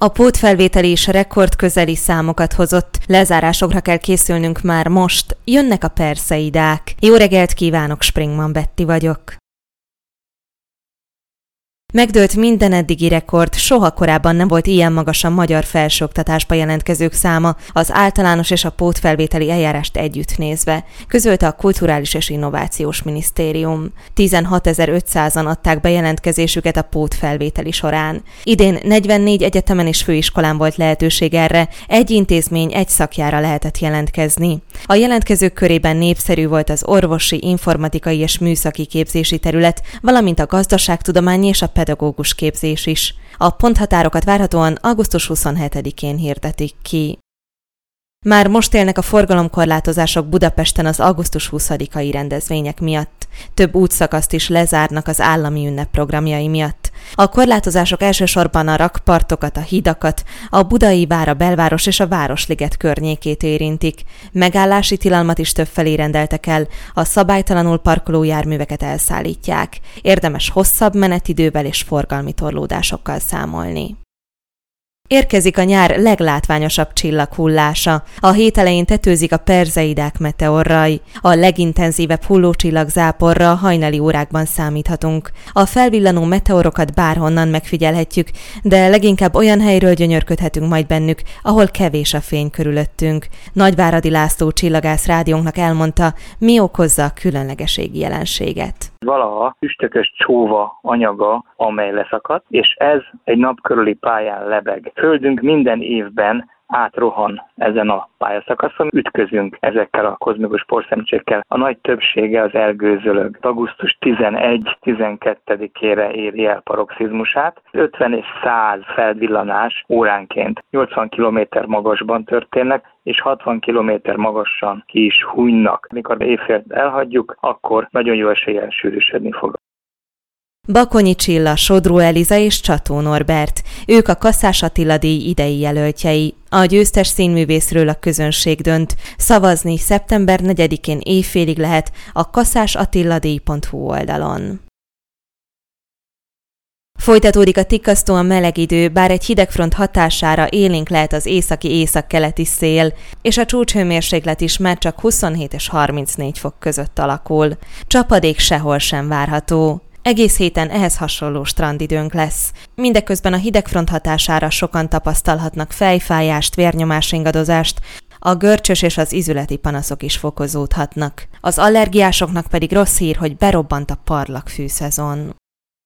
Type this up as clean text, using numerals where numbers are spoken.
A pótfelvételi is rekordközeli számokat hozott, lezárásokra kell készülnünk már most, jönnek a perszeidák. Jó reggelt kívánok, Springman Betty vagyok. Megdőlt minden eddigi rekord, soha korábban nem volt ilyen magas a magyar felsőoktatásba jelentkezők száma, az általános és a pótfelvételi eljárást együtt nézve, közölte a Kulturális és Innovációs Minisztérium. 16.500-an adták be jelentkezésüket a pótfelvételi során. Idén 44 egyetemen és főiskolán volt lehetőség erre, egy intézmény egy szakjára lehetett jelentkezni. A jelentkezők körében népszerű volt az orvosi, informatikai és műszaki képzési terület, valamint a gazdaságtudományi és a pedagógus képzés is. A ponthatárokat várhatóan augusztus 27-én hirdetik ki. Már most élnek a forgalomkorlátozások Budapesten az augusztus 20-ai rendezvények miatt. Több útszakaszt is lezárnak az állami ünnepprogramjai miatt. A korlátozások elsősorban a rakpartokat, a hidakat, a Budai Vára belváros és a Városliget környékét érintik. Megállási tilalmat is többfelé rendeltek el, a szabálytalanul parkoló járműveket elszállítják. Érdemes hosszabb menetidővel és forgalmi torlódásokkal számolni. Érkezik a nyár leglátványosabb csillaghullása. A hét elején tetőzik a Perseidák meteorraj. A legintenzívebb hullócsillagzáporra hajnali órákban számíthatunk. A felvillanó meteorokat bárhonnan megfigyelhetjük, de leginkább olyan helyről gyönyörködhetünk majd bennük, ahol kevés a fény körülöttünk. Nagyváradi László csillagász rádiónknak elmondta, mi okozza a különlegeségi jelenséget. Valaha üstökös csóva anyaga, amely leszakadt, és ez egy nap körüli pályán lebeg. Földünk minden évben átrohan ezen a pályaszakaszon, ütközünk ezekkel a kozmikus porszemcsékkel. A nagy többsége az elgőzölög. Augusztus 11-12-ére éri el paroxizmusát. 50 és 100 felvillanás óránként 80 km magasban történnek, és 60 km magasan ki is hunynak. Mikor éjfél elhagyjuk, akkor nagyon jó eséllyel sűrűsödni fog. Bakonyi Csilla, Sodró Eliza és Csató Norbert. Ők a Kaszás Attila díj idei jelöltjei. A győztes színművészről a közönség dönt. Szavazni szeptember 4-én éjfélig lehet a kaszásatilladíj.hu oldalon. Folytatódik a tikkasztóan meleg idő, bár egy hidegfront hatására élénk lehet az északi-északkeleti szél, és a csúcshőmérséklet is már csak 27 és 34 fok között alakul. Csapadék sehol sem várható. Egész héten ehhez hasonló strandidőnk lesz. Mindeközben a hidegfront hatására sokan tapasztalhatnak fejfájást, vérnyomásingadozást, a görcsös és az ízületi panaszok is fokozódhatnak. Az allergiásoknak pedig rossz hír, hogy berobbant a parlagfű szezon.